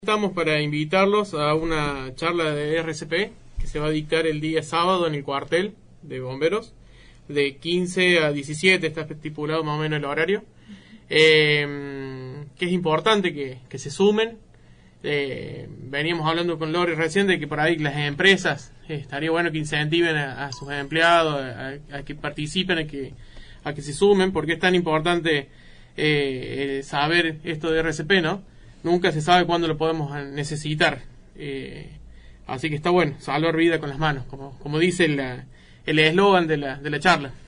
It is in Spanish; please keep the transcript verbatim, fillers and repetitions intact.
Estamos para invitarlos a una charla de R C P que se va a dictar el día sábado en el cuartel de bomberos, de quince a diecisiete, está estipulado más o menos el horario. Eh, que es importante que, que se sumen. Eh, veníamos hablando con Lori recién de que por ahí las empresas, eh, estaría bueno que incentiven a, a sus empleados, a, a que participen, a que, a que se sumen, porque es tan importante eh, saber esto de R C P, ¿no? Nunca se sabe cuándo lo podemos necesitar. Eh, así que está bueno, salvar vida con las manos, como, como dice la, el eslogan de la, de la charla.